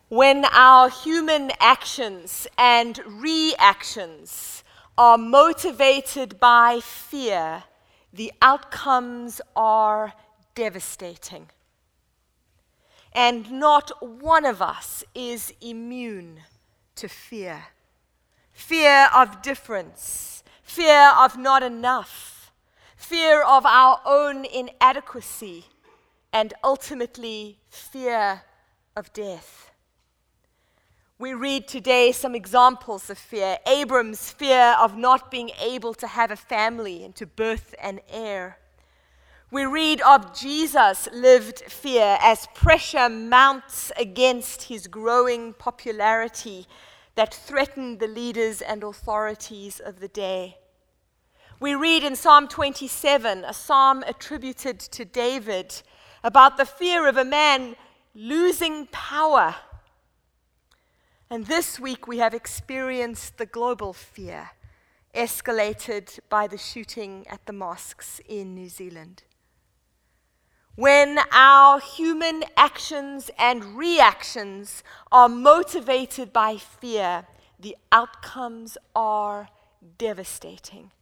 When our human actions and reactions are motivated by fear, the outcomes are devastating. And not one of us is immune to fear. Fear of difference, fear of not enough, fear of our own inadequacy, and ultimately fear of death. We read today some examples of fear. Abram's fear of not being able to have a family and to birth an heir. We read of Jesus' lived fear as pressure mounts against his growing popularity that threatened the leaders and authorities of the day. We read in Psalm 27, a psalm attributed to David, about the fear of a man losing power. And this week we have experienced the global fear escalated by the shooting at the mosques in New Zealand. When our human actions and reactions are motivated by fear, the outcomes are devastating.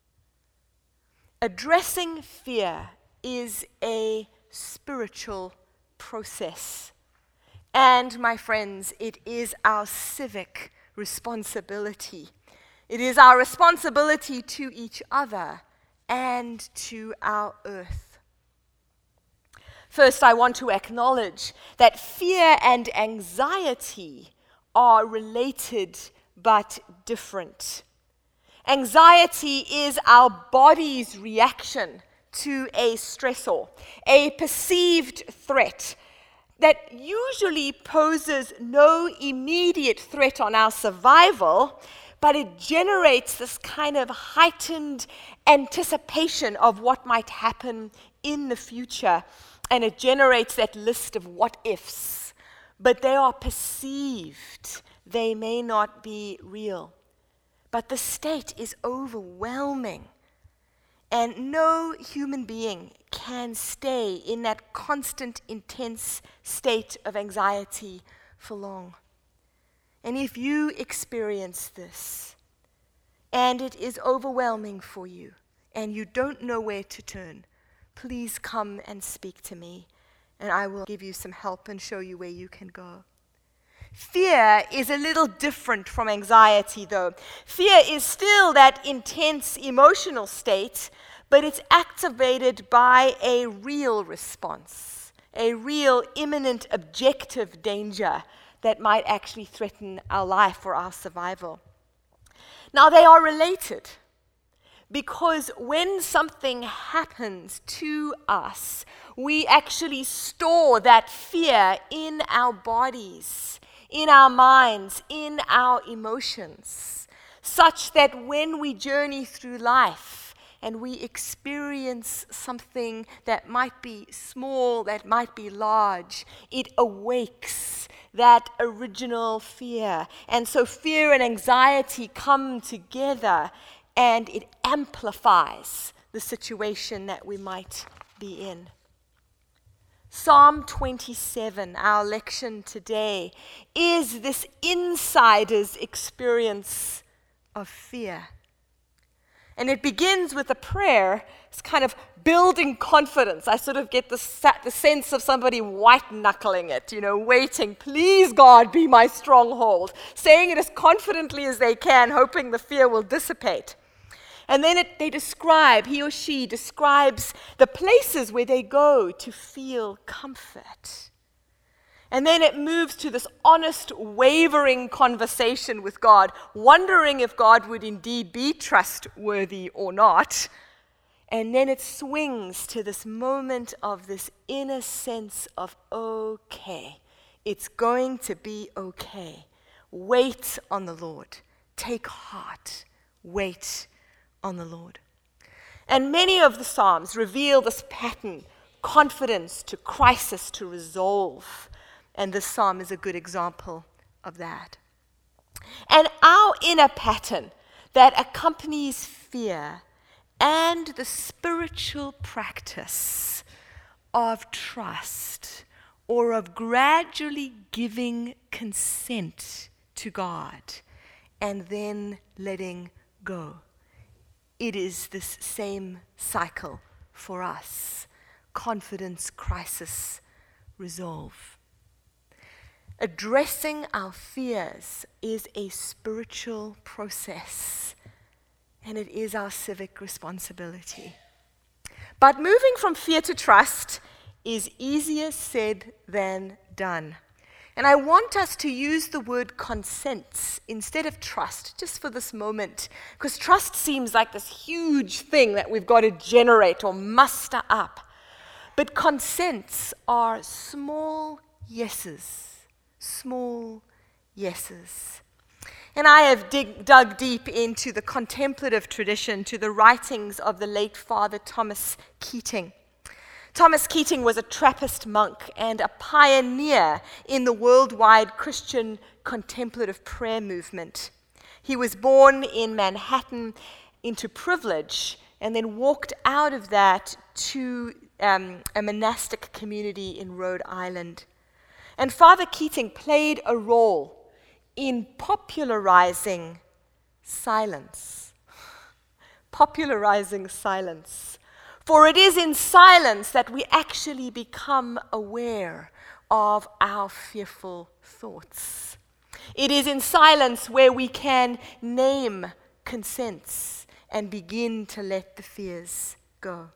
Addressing fear is a spiritual process. And, my friends, it is our civic responsibility. It is our responsibility to each other and to our earth. First, I want to acknowledge that fear and anxiety are related but different. Anxiety is our body's reaction to a stressor, a perceived threat that usually poses no immediate threat on our survival, but it generates this kind of heightened anticipation of what might happen in the future. And it generates that list of what ifs, but they are perceived. They may not be real. But the state is overwhelming. And no human being can stay in that constant, intense state of anxiety for long. And if you experience this, and it is overwhelming for you, and you don't know where to turn, please come and speak to me, and I will give you some help and show you where you can go. Fear is a little different from anxiety, though. Fear is still that intense emotional state, but it's activated by a real response, a real imminent objective danger that might actually threaten our life or our survival. Now, they are related because when something happens to us, we actually store that fear in our bodies, in our minds, in our emotions, such that when we journey through life and we experience something that might be small, that might be large, it awakes that original fear. And so fear and anxiety come together and it amplifies the situation that we might be in. Psalm 27, our lection today, is this insider's experience of fear. And it begins with a prayer. It's kind of building confidence. I sort of get the sense of somebody white-knuckling it, waiting. Please, God, be my stronghold. Saying it as confidently as they can, hoping the fear will dissipate. And then he or she describes the places where they go to feel comfort. And then it moves to this honest, wavering conversation with God, wondering if God would indeed be trustworthy or not. And then it swings to this moment of this inner sense of, okay, it's going to be okay. Wait on the Lord. Take heart. Wait on the Lord. And many of the Psalms reveal this pattern, confidence to crisis to resolve. And this psalm is a good example of that. And our inner pattern that accompanies fear and the spiritual practice of trust or of gradually giving consent to God and then letting go. It is this same cycle for us: confidence, crisis, resolve. Addressing our fears is a spiritual process, and it is our civic responsibility. But moving from fear to trust is easier said than done. And I want us to use the word consents instead of trust, just for this moment, because trust seems like this huge thing that we've got to generate or muster up. But consents are small yeses, small yeses. And I have dug deep into the contemplative tradition, to the writings of the late Father Thomas Keating. Thomas Keating was a Trappist monk and a pioneer in the worldwide Christian contemplative prayer movement. He was born in Manhattan into privilege and then walked out of that to a monastic community in Rhode Island. And Father Keating played a role in popularizing silence. Popularizing silence. For it is in silence that we actually become aware of our fearful thoughts. It is in silence where we can name consents and begin to let the fears go.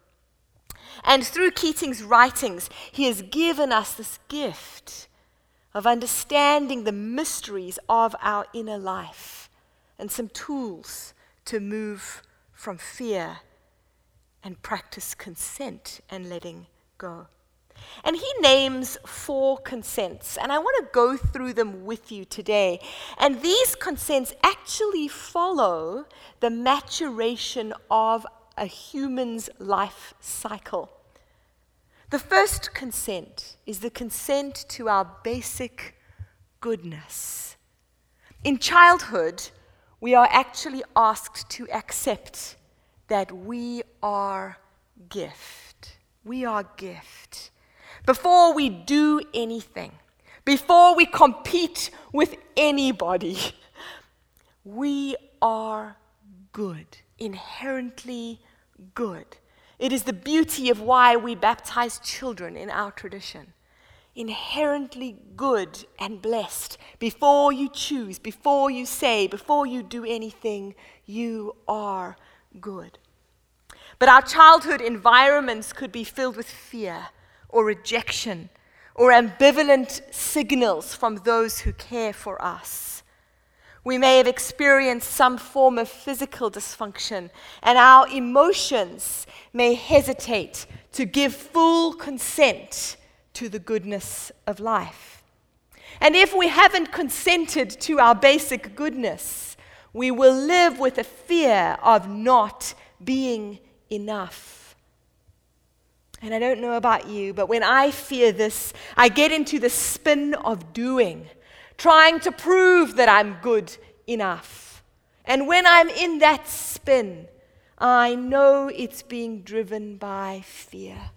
And through Keating's writings, he has given us this gift of understanding the mysteries of our inner life and some tools to move from fear and practice consent and letting go. And he names 4 consents, and I want to go through them with you today. And these consents actually follow the maturation of a human's life cycle. The first consent is the consent to our basic goodness. In childhood, we are actually asked to accept that we are gift. We are gift. Before we do anything, before we compete with anybody, we are good, inherently good. It is the beauty of why we baptize children in our tradition. Inherently good and blessed. Before you choose, before you say, before you do anything, you are good. But our childhood environments could be filled with fear or rejection or ambivalent signals from those who care for us. We may have experienced some form of physical dysfunction, and our emotions may hesitate to give full consent to the goodness of life. And if we haven't consented to our basic goodness, we will live with a fear of not being enough. And I don't know about you, but when I fear this, I get into the spin of doing, trying to prove that I'm good enough. And when I'm in that spin, I know it's being driven by fear.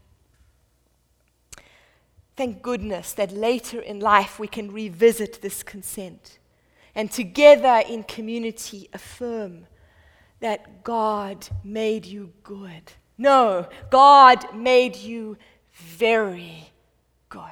Thank goodness that later in life we can revisit this consent and together in community affirm that God made you good. No, God made you very good.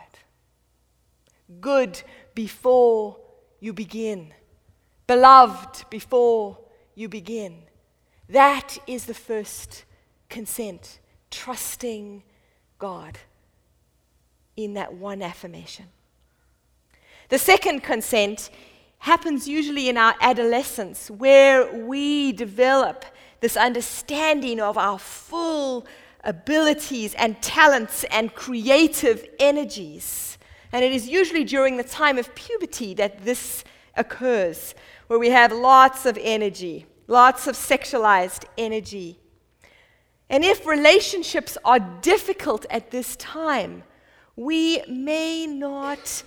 Good before you begin. Beloved before you begin. That is the first consent, trusting God in that one affirmation. The second consent happens usually in our adolescence, where we develop this understanding of our full abilities and talents and creative energies. And it is usually during the time of puberty that this occurs, where we have lots of energy, lots of sexualized energy. And if relationships are difficult at this time, we may not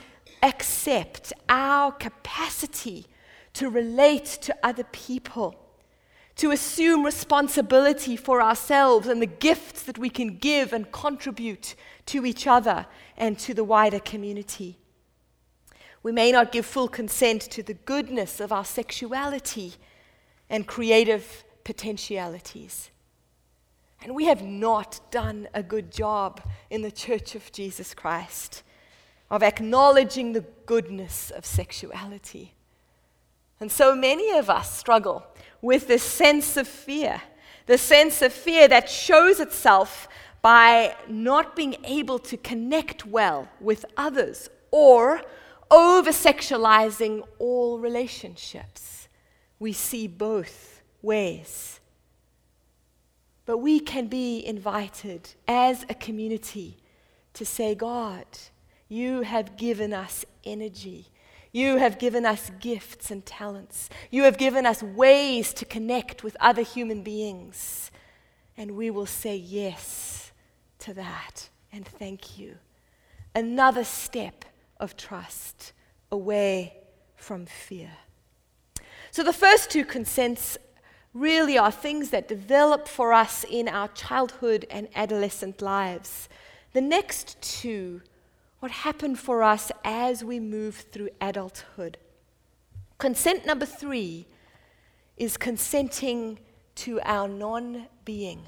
accept our capacity to relate to other people, to assume responsibility for ourselves and the gifts that we can give and contribute to each other and to the wider community. We may not give full consent to the goodness of our sexuality and creative potentialities. And we have not done a good job in the Church of Jesus Christ of acknowledging the goodness of sexuality. And so many of us struggle with this sense of fear, the sense of fear that shows itself by not being able to connect well with others or over-sexualizing all relationships. We see both ways. But we can be invited as a community to say, God, you have given us energy. You have given us gifts and talents. You have given us ways to connect with other human beings. And we will say yes to that and thank you. Another step of trust away from fear. So the first two consents really are things that develop for us in our childhood and adolescent lives. The next two, what happened for us as we move through adulthood. Consent number 3 is consenting to our non-being,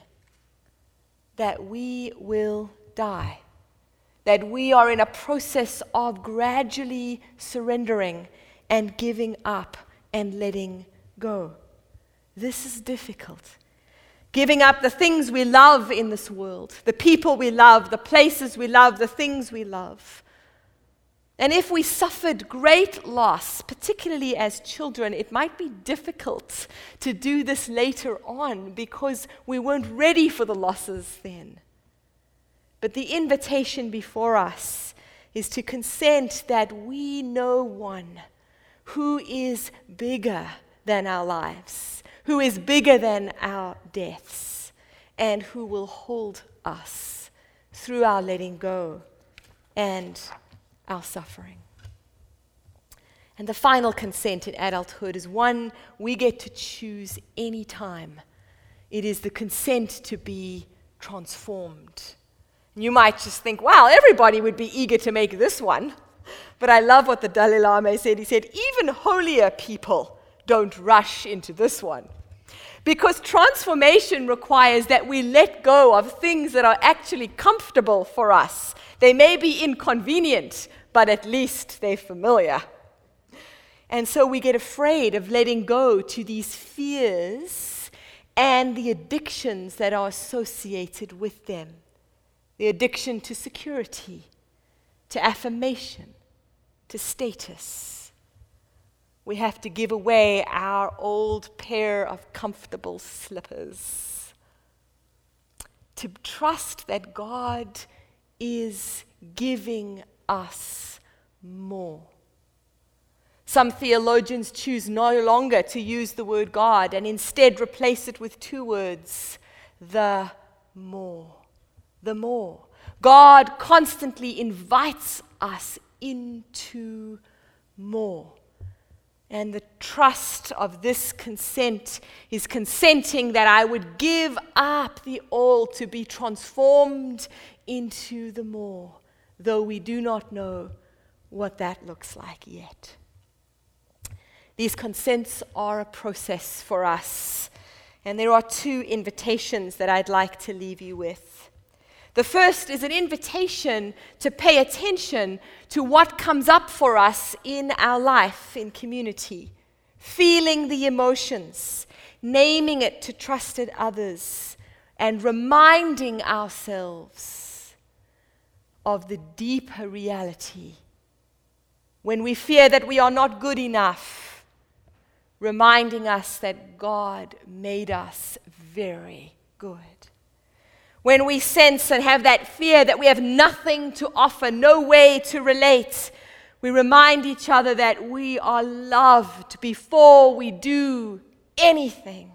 that we will die, that we are in a process of gradually surrendering and giving up and letting go. This is difficult. Giving up the things we love in this world, the people we love, the places we love, the things we love. And if we suffered great loss, particularly as children, it might be difficult to do this later on because we weren't ready for the losses then. But the invitation before us is to consent that we know one who is bigger than our lives, who is bigger than our deaths, and who will hold us through our letting go and our suffering. And the final consent in adulthood is one we get to choose any time. It is the consent to be transformed. You might just think, wow, everybody would be eager to make this one. But I love what the Dalai Lama said. He said, even holier people don't rush into this one. Because transformation requires that we let go of things that are actually comfortable for us. They may be inconvenient, but at least they're familiar. And so we get afraid of letting go to these fears and the addictions that are associated with them. The addiction to security, to affirmation, to status. We have to give away our old pair of comfortable slippers to trust that God is giving us more. Some theologians choose no longer to use the word God and instead replace it with 2 words, the more. The more. God constantly invites us into more. And the trust of this consent is consenting that I would give up the all to be transformed into the more, though we do not know what that looks like yet. These consents are a process for us, and there are 2 invitations that I'd like to leave you with. The first is an invitation to pay attention to what comes up for us in our life in community, feeling the emotions, naming it to trusted others, and reminding ourselves of the deeper reality. When we fear that we are not good enough, reminding us that God made us very good. When we sense and have that fear that we have nothing to offer, no way to relate, we remind each other that we are loved before we do anything.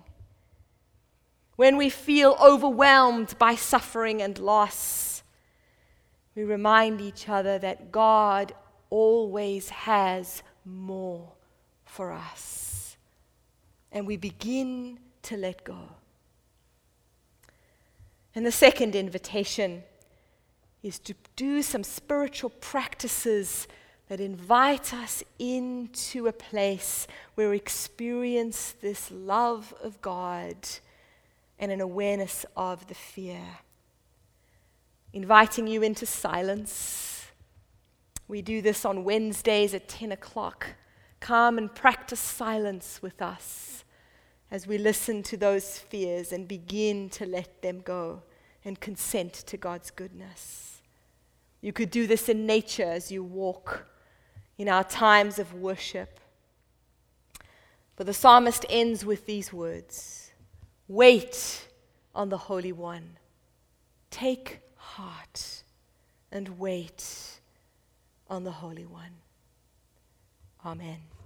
When we feel overwhelmed by suffering and loss, we remind each other that God always has more for us. And we begin to let go. And the second invitation is to do some spiritual practices that invite us into a place where we experience this love of God and an awareness of the fear. Inviting you into silence. We do this on Wednesdays at 10 o'clock. Come and practice silence with us as we listen to those fears and begin to let them go and consent to God's goodness. You could do this in nature as you walk in our times of worship. But the psalmist ends with these words: wait on the Holy One. Take heart and wait on the Holy One. Amen.